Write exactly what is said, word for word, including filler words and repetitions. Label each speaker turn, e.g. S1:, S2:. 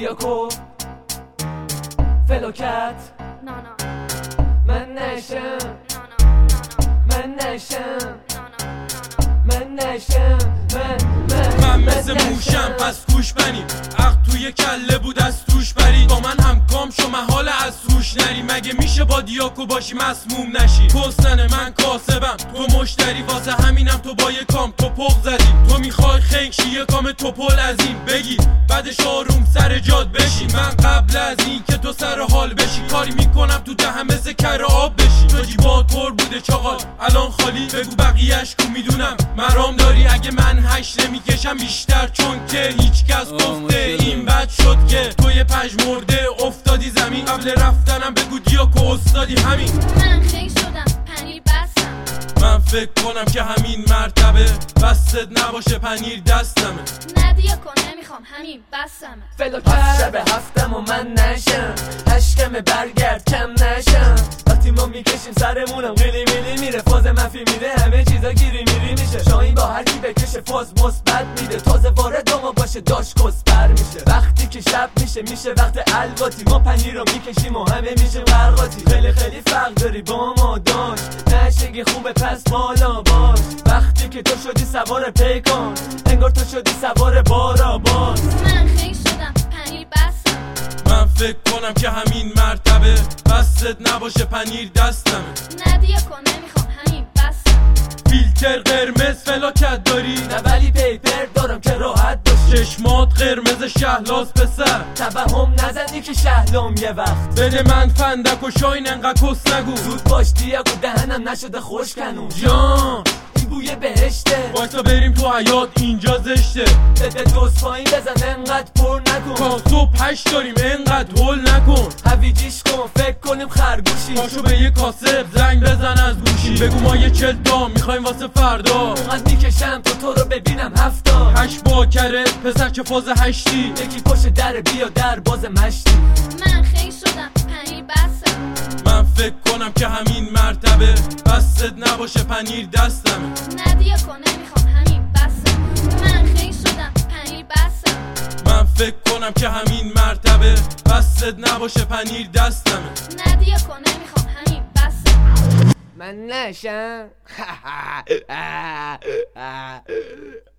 S1: دیاکو فلوکت من نشم من نشم من نشم من من
S2: من مثل موشم پس گوش بنی عقل توی کله بود از توش برید با من همکام شو محاله از توش نری مگه میشه با دیاکو باشی مسموم نشی کسنه من کاسبم تو مشتری واسه همینم تو با یه کام تو پق زدی تو میخوای خنگ شی یه کام توپل از این بگی بعدش آروم سر جاد بشی من قبل از این که تو سر حال بشی کاری میکنم تو دهم مثل کر آب بشی تو جیبا طور بوده چاقال الان خالی بگو بقیهش کو میدونم مرام داری اگه من هش نمیکشم بیشتر چون که هیچ کس گفته این بد شد که تو یه پژمرده افتادی زمین قبل رفتنم بگو دیاکو استادی همین
S3: من خیلی شدم پنیر بستم
S2: من فکر کنم که همین مرتبه بستت نباشه پنیر دستمه
S3: نه دیاکو نمیخوام همین بستمه
S1: فلوکت شب هفتم و من نشم هشکم برگرد کم نشم وقتی ما میکشیم سرمونم قیلی میلی میره فاز منفی میره همه چیزا گیری میری میشه شاین با هر کی بکشه فاز مثبت میده تازه وارد ما باشه داش کسپر میشه وقتی که شب میشه میشه وقت الواتی ما پنیر رو میکشیم و همه میشه برقاتی خیلی خیلی فرق داری با ما داشت نشگی خوبه پس بالا باش وقتی که تو شدی سوار پیکان انگار تو شدی سوار بارا باز
S3: من خیلی شدم پنیر بستم
S2: من فکر کنم که همین مرتبه بستت نباشه پنیر دستمه
S3: نه دیاکو نمیخوام همین بستم
S2: فیلتر قرمز فلاکت داری
S1: نه ولی پیپر دارم که راحت باشی
S2: چشمات قرمز شهلاس پسر
S1: توهم نزنی که شهلام یه وقت
S2: بده من فندک و شاین انقدر کس نگو
S1: زود باش دیاکو دهنم نشده خوش کنون
S2: جان
S1: این بوی بهشته
S2: وایسا بریم تو حیات اینجا زشته
S1: بده دوست پایین بزن انقدر پر نکن
S2: تا صبح هشت داریم انقدر هول نکن
S1: هویجیش کن فکر کنیم خرگوشی
S2: پاشو به یه کاسب زنگ بزن از گوشی بگو ما یه چل تا میخوایم واسه فردا
S1: اونقدر میکشم تو تو رو ببینم هفتا
S2: هشت با کره پسر چه فاز هشتی
S1: یکی پشت در بیا در باز مشتی
S3: من خیلی شدم پنیر بستم
S2: من فکر کنم که همین مرتبه بستت نباشه پنیر دستمه
S3: نه دیاکو نمیخوام همین بستم من خیلی شدم پنیر بستم
S2: من فکر کنم که همین مرتبه بستت نباشه پنیر دستمه
S3: نه دیاکو نمیخوام همین بستم
S1: من نشم